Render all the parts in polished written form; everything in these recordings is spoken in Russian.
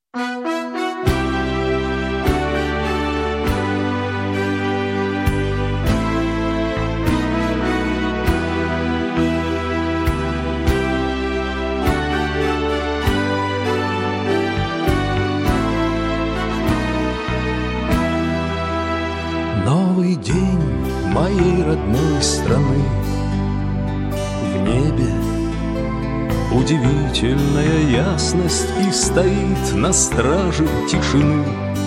Новый день моей родной страны. В небе удивительная ясность, и стоит на страже тишины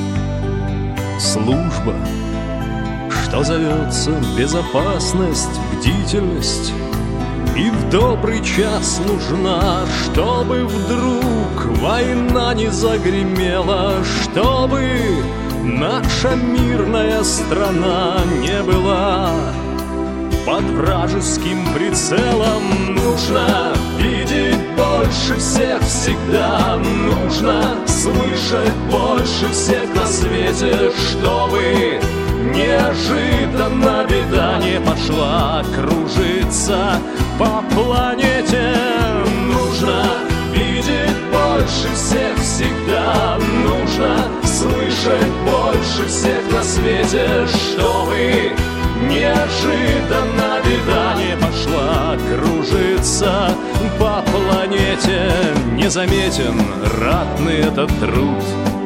служба, что зовется безопасность, бдительность. И в добрый час нужна, чтобы вдруг война не загремела, чтобы наша мирная страна не была под вражеским прицелом. Нужно видеть больше всех всегда, нужно слышать больше всех на свете, чтобы неожиданно беда не пошла кружиться по планете. Нужно видеть больше всех всегда, нужно слышать больше всех на свете, чтобы неожиданно беда не пошла кружиться по планете. Незаметен ратный этот труд,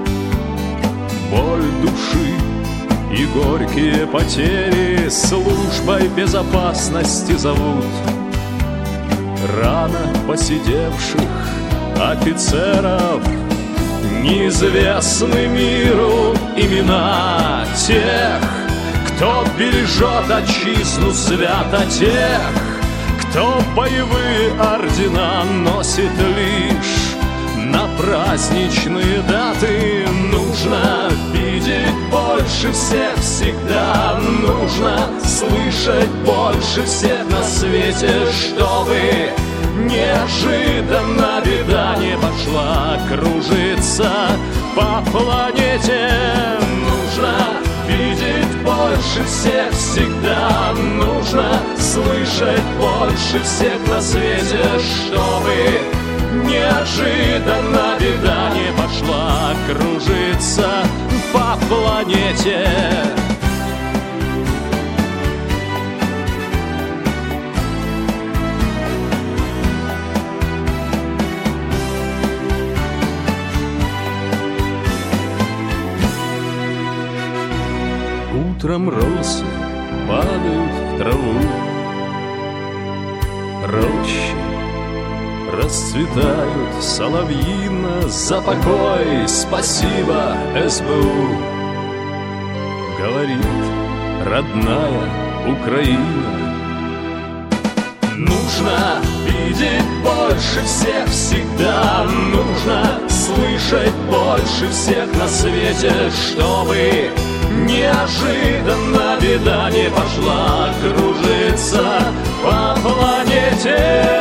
боль души и горькие потери службой безопасности зовут. Рано посидевших офицеров неизвестны миру имена тех, кто бережет отчизну свято, тех, кто боевые ордена носит лишь на праздничные даты. Нужно видеть больше всех всегда, нужно слышать больше всех на свете, чтобы неожиданно беда не пошла кружиться по планете. Нужно видеть больше всех всегда, нужно слышать больше всех на свете, чтобы неожиданно беда не пошла кружиться по планете. Утром росы падают в траву, рощи расцветают соловьино. За покой спасибо, СБУ, говорит родная Украина. Нужно видеть больше всех всегда, нужно слышать больше всех на свете, чтобы неожиданно беда не пошла кружиться по планете.